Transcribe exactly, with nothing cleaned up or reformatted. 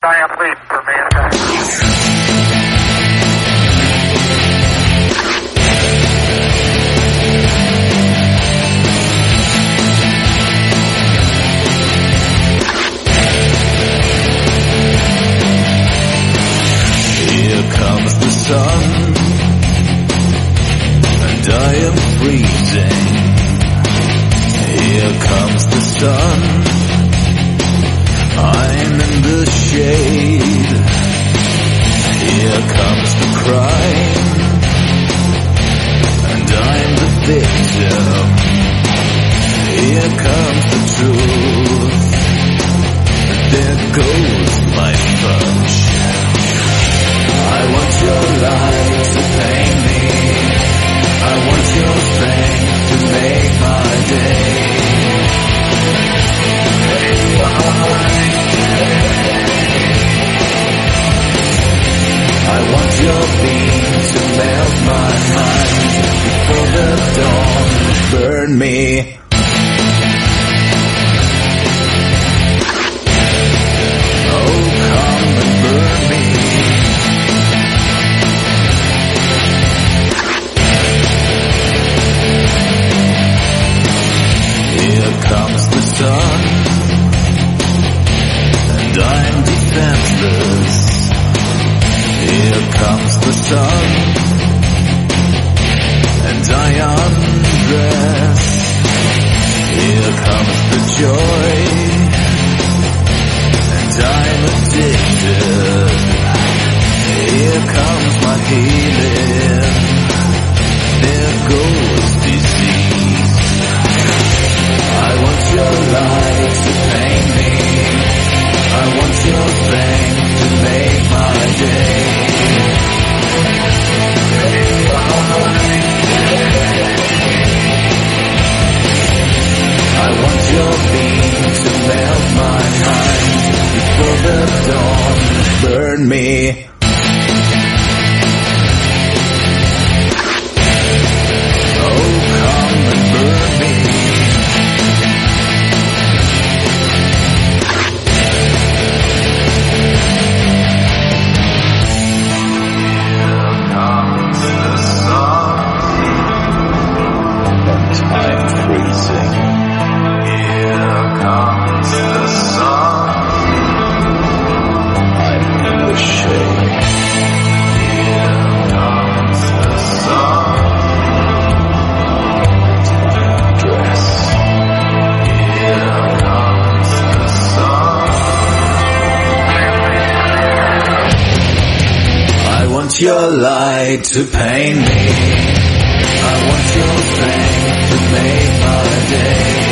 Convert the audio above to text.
Diane, please, for me. Here comes the sun, and I am freezing. Here comes the sun, I'm in the shade. Here comes the crime, and I'm the victim. Here comes the truth, and there goes my fudge. I want your light to paint me. I want your strength to make my day. I want your beam to melt my mind before the dawn burn me. Oh, come and burn me. Here comes the sun, and I'm defenseless. Here comes the sun, and I undress. Here comes the joy, and I'm addicted. Here comes my healing, there goes disease. I want your light to paint me. I want your strength to make my day. I want your beam to melt my mind before the dawn burn me. Oh, come and burn me. Your light to paint me. I want your strength to make my day.